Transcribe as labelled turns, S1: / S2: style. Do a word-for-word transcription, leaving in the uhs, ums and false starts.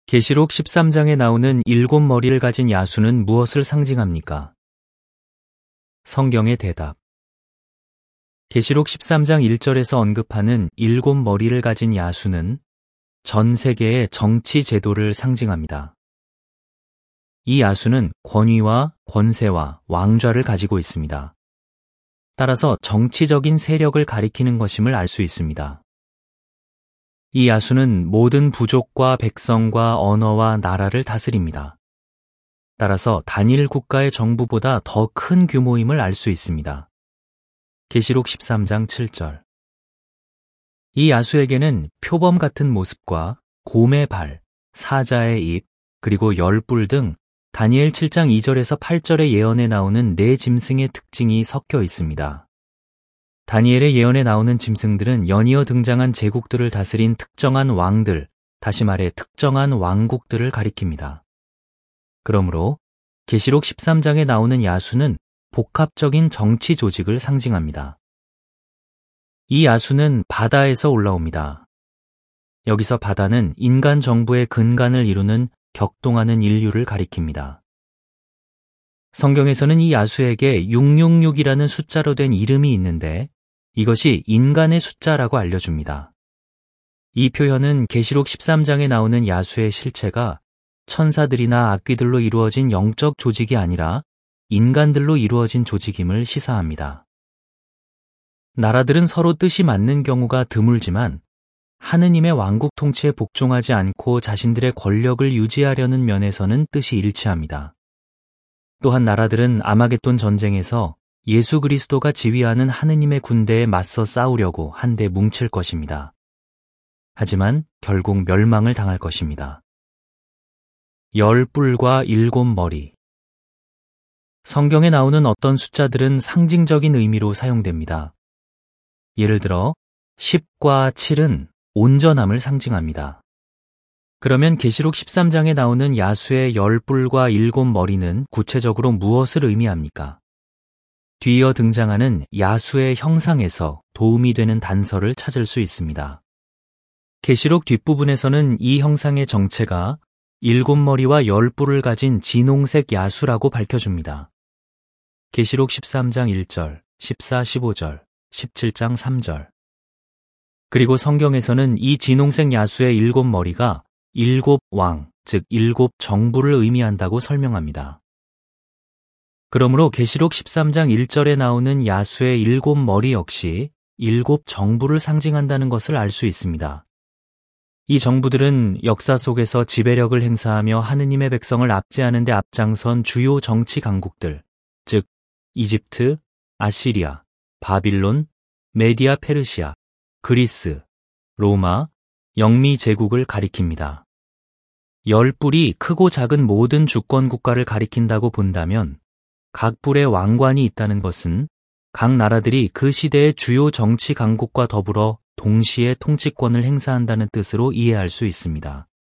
S1: 계시록 십삼 장에 나오는 일곱 머리를 가진 야수는 무엇을 상징합니까? 성경의 대답. 계시록 십삼 장 일 절에서 언급하는 일곱 머리를 가진 야수는 전 세계의 정치 제도를 상징합니다. 이 야수는 권위와 권세와 왕좌를 가지고 있습니다. 따라서 정치적인 세력을 가리키는 것임을 알 수 있습니다. 이 야수는 모든 부족과 백성과 언어와 나라를 다스립니다. 따라서 단일 국가의 정부보다 더 큰 규모임을 알 수 있습니다. 계시록 십삼 장 칠 절. 이 야수에게는 표범 같은 모습과 곰의 발, 사자의 입, 그리고 열뿔 등 다니엘 칠 장 이 절에서 팔 절의 예언에 나오는 네 짐승의 특징이 섞여 있습니다. 다니엘의 예언에 나오는 짐승들은 연이어 등장한 제국들을 다스린 특정한 왕들, 다시 말해 특정한 왕국들을 가리킵니다. 그러므로 계시록 십삼 장에 나오는 야수는 복합적인 정치 조직을 상징합니다. 이 야수는 바다에서 올라옵니다. 여기서 바다는 인간 정부의 근간을 이루는 격동하는 인류를 가리킵니다. 성경에서는 이 야수에게 육육육이라는 숫자로 된 이름이 있는데 이것이 인간의 숫자라고 알려줍니다. 이 표현은 계시록 십삼 장에 나오는 야수의 실체가 천사들이나 악귀들로 이루어진 영적 조직이 아니라 인간들로 이루어진 조직임을 시사합니다. 나라들은 서로 뜻이 맞는 경우가 드물지만 하느님의 왕국 통치에 복종하지 않고 자신들의 권력을 유지하려는 면에서는 뜻이 일치합니다. 또한 나라들은 아마겟돈 전쟁에서 예수 그리스도가 지휘하는 하느님의 군대에 맞서 싸우려고 한데 뭉칠 것입니다. 하지만 결국 멸망을 당할 것입니다. 열 뿔과 일곱 머리. 성경에 나오는 어떤 숫자들은 상징적인 의미로 사용됩니다. 예를 들어 십과 칠은 온전함을 상징합니다. 그러면 계시록 십삼 장에 나오는 야수의 열 뿔과 일곱 머리는 구체적으로 무엇을 의미합니까? 뒤이어 등장하는 야수의 형상에서 도움이 되는 단서를 찾을 수 있습니다. 계시록 뒷부분에서는 이 형상의 정체가 일곱 머리와 열 뿔을 가진 진홍색 야수라고 밝혀줍니다. 계시록 십삼 장 일 절, 십사, 십오 절, 십칠 장 삼 절. 그리고 성경에서는 이 진홍색 야수의 일곱 머리가 일곱 왕, 즉 일곱 정부를 의미한다고 설명합니다. 그러므로 계시록 십삼 장 일 절에 나오는 야수의 일곱 머리 역시 일곱 정부를 상징한다는 것을 알 수 있습니다. 이 정부들은 역사 속에서 지배력을 행사하며 하느님의 백성을 압제하는 데 앞장선 주요 정치 강국들, 즉 이집트, 아시리아, 바빌론, 메디아 페르시아, 그리스, 로마, 영미 제국을 가리킵니다. 열 뿔이 크고 작은 모든 주권 국가를 가리킨다고 본다면 각 뿔에 왕관이 있다는 것은 각 나라들이 그 시대의 주요 정치 강국과 더불어 동시에 통치권을 행사한다는 뜻으로 이해할 수 있습니다.